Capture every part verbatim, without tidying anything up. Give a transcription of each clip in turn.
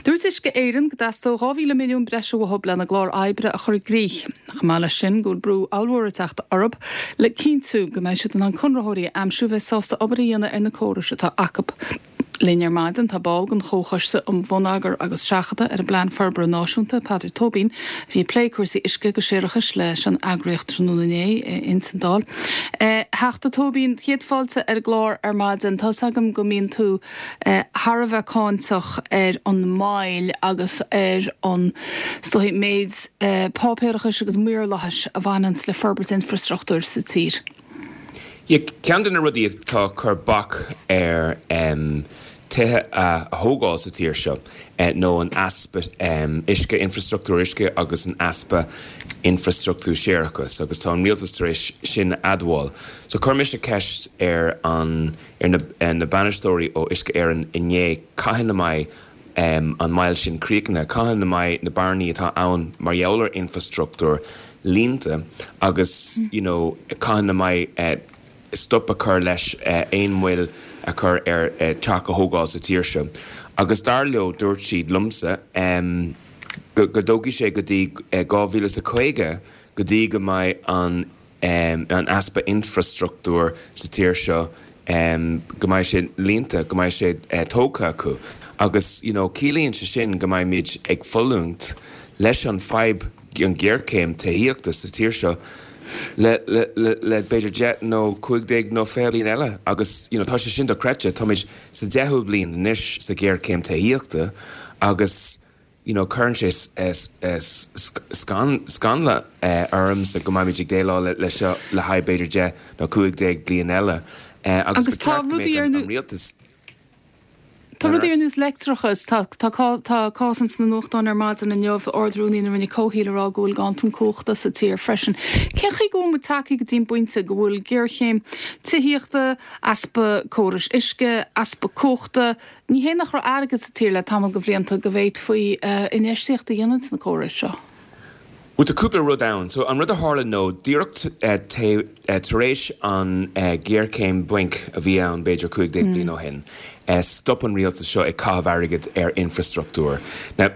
Dúirs is go éireann go d'astal dhá milliún breise go hobla na glár aibre a chur grí. Chamála sin gúil brú alhóra teachta Arab le cínsú go méid siad an conrathirí amsú bheith sásta obaríanana ar na córas atá acap. Línear maidin tá bálgan chóchaiste um bhónagar agus seachada ar a bláin farbre náisiúnta Patrick Tobin bhí pléicúirsaí isce go séirechas leis an agriocht trúnané in Sandal. Heachta Tobin chéad fáilte ar glár ar maidin tá sagam go mín tú Harbheith cáintach ar an máil agus ar an stohí méid pápéirechas agus muirlachas a bhainans le farbres infrastruchtúr sa tír. Ja, ceann na rudí tá chur bach ar um, tuthe a thógáil sa tír seo uh, nó an aspa um, isce infrastruchtúr isce agus an aspa infrastruchtúr séireachas agus tá an rialtas tar éis sin adháil. So chuir mis a ceist ar an ar na, na banistóirí ó isce ar an inné caitheann na mai um, an mail sin críocna, caitheann na mai na barnaí atá ann mar gheallar infrastruchtúr línta agus mm. you know, caitheann na mai uh, stop a chur leis éon mhuil a chur ar teach a thógáil sa tír seo. Agus dar leo dúirt siad lumsa um, go dógi sé go dtí dhá mhíle a chuige go dtí go mbeidh an, um, an aspa infrastruchtúr sa tír seo um, go mbeidh sé línta, go mbeidh sé uh, tóca acu. Agus you know, cílíonn sé sin go mbeidh míid ag follúnt leis an fhadhb an ggéircéim taíochta sa tír seo le le le le beidir jet no cuigdeag no fairlín eile agus you know tá sé sin do creite tá méid sa deithú bliain níos sa ggéir céim taíochta agus you know churn sé scan scanla arms a go maiid ag déile le le seo le haid beidir jet no cuigdeag bliain eile agus tá rudí ar an rialtas. Tá rudí ar nús lectrachas tá cásans na nuchtán ar maidin an neomh ordrúní na rinne cóhílerá gúil gantún cóchta sa tír freisin. Cecha go mu takeí go dtíon buinte go bhfuil ggéirchéim tuíochta aspa córas isce, aspa cóchta, ní hé nach ra agad sa tír le tamil go bhblianta go bhéid faoi inéisiachta dhéanans na córas seo. With the cúpla rud down, so an rud a hála nó díreacht taréis an ggéircéim buinc a bhí an beidir chuig déag bliain ó hin. Stop an rialtas seo ag cáth airgid ar infrastruchtúr. Now,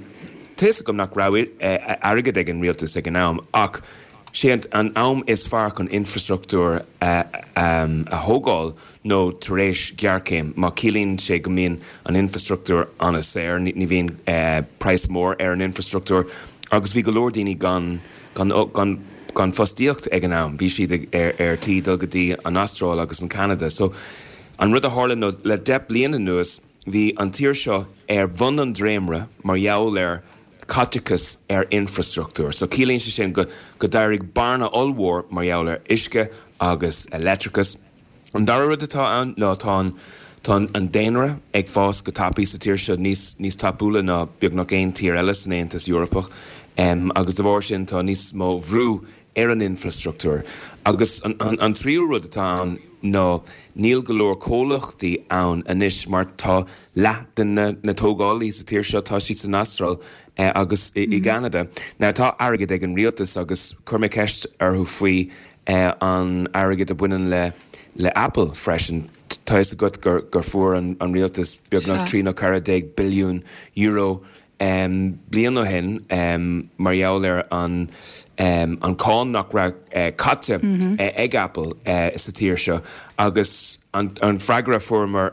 téas gom nach raibh airgid ag an rialtas ag an am, ach sé an am is fearr chun infrastruchtúr uh, um, a thógáil nó taréis ggéircéim, má cílíonn sé go mbíonn an infrastruchtúr anas ar ní bhíonn uh, price mór ar an infrastruchtúr. Agus bhí go leor daoine gan gan gan gan fostíocht ag an am, bhí siad ar ar tí dul go dtí an Astráil agus an Canada. So an rud a hála nó le deap bliana nuas bhí an tír seo ar bhun an dréimre mar gheall ar caticus ar infrastruchtúr. So cílíonn sé sin go go dairigh barna olmhór mar gheall ar isce agus electricus. An dara rud atá an nó tá Tá an déanra ag fás go tapí sa tír seo níos níos tapúla ná beag nach éon tír eile san Aontas Eorpach um, agus de bhór sin tá níos mó bhrú ar an infrastruchtúr. Agus an, an, an tríú rud atá an nó níl go leor cólachtaí ann anis mar tá leat den na, na tógálaí sa tír seo tá sí san Astráil uh, agus i, i Canada. Now tá airgid ag an rialtas agus chuir mé ceist arthú faoi uh, an airgid a buineann le, le Apple freisin. Táis a gut gur gur fuair an, an rialtas beag nach trí nó cara déag billiún euro um, bliain ó hin um, mar gheall ar an um, an cáin nach ra uh, caite mm-hmm. uh, ag Apple uh, sa tír seo agus an, an freigra fuair mar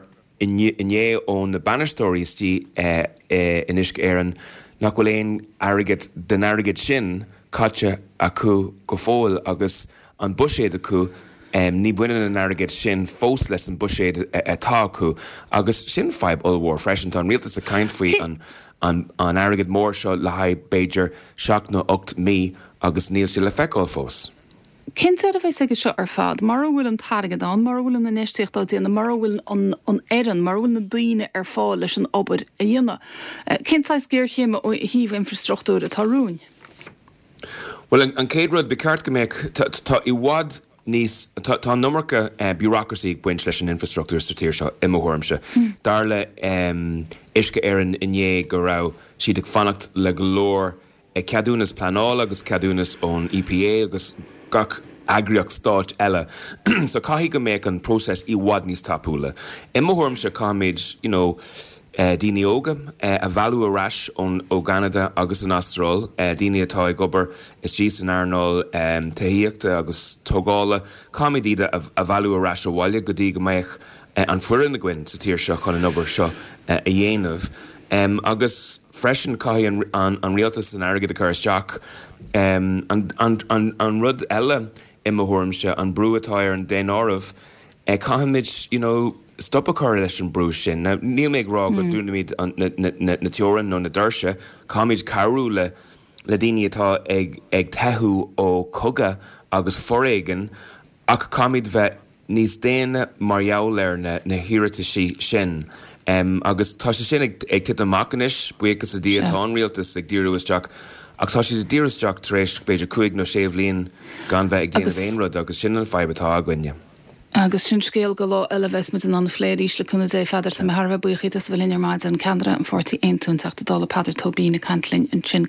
inné ón na banistóirí tí uh, uh, in isc éireann nach bhfuil éon airgid den airgid sin caite acu go fóil agus an buséad acu Um, ní buineann an airgid sin fós leis an buséad atá acu agus sin fadhb olmhór freisin tá an rialtas a caint faoi an, an, an airgid mór seo le haid beidir seach nó ocht mí agus níl sé le feiceáil fós. Cén a bheith aige seo ar fad, mar bhfuil an targad an, mar bhfuil an inéisteocht á déana, mar bhfuil an, an éan, mar bhfuil na daoine ar fáil leis an obair a dhéana. Cén sais ggéirchéime ó híomh infrastruchtúr atá rún? Well, an, an céad rud beceart go mbeadh tá i bhfad Nís tá numarcha uh, bureaucracy buint leis an infrastruchtúr sa tír seo imthormse. Mm. Dar le um, isce ar an inné go rá siad ag fannacht le go leor uh, ceadúnas planála agus ceadúnas ón E P A agus gach agriach stáit eile. So caithí go méid an próses i bhfad níos tapúla. Imthormse cáid, you know, Uh, Dine óga uh, a bhú aráis ón ó Canada agus an Astráil, uh, Dine atá gobar is sí san airnáil um, taíochta agus tógála comedíide a, a bhú aráis ó bhaile go dtí go mbeidh uh, an furin na gcuin sa tíir seo chun an obair seo uh, a dhéanamh. Um, agus freisin caithí an, an, an rialtas an airgad a chur isteach um, an, an, an, an rud eile i mo thuairimse an brú atá ar an déan áramh uh, caiimiid, you know, stop a chur leis an brú sin. Now, níl méid rá go dúna míid na teoran nó na d'irse, cáimid carú le le daoine atá ag, ag taithú ó coga agus foréigen ach cáimid bheith níos déine mar jaall na, na hiirite sí sin. Um, agus tá sé sin ag, ag tit amachchanis buchas a dí atá an rialtas ag díú isteach ach tá sé díú isteach tar éis beidir cuaig nó séomh líon gan bheith ag déanamh éonrad agus sin an feibatá a gcuine. Agus sin scéal go lá eile bheits mu an fléir ísle chuna é feidir sa Harbh buchaí is bhfuil inar maid an Canada an forty ein tún seachta dála Padidir Tóbína Cantlin an sin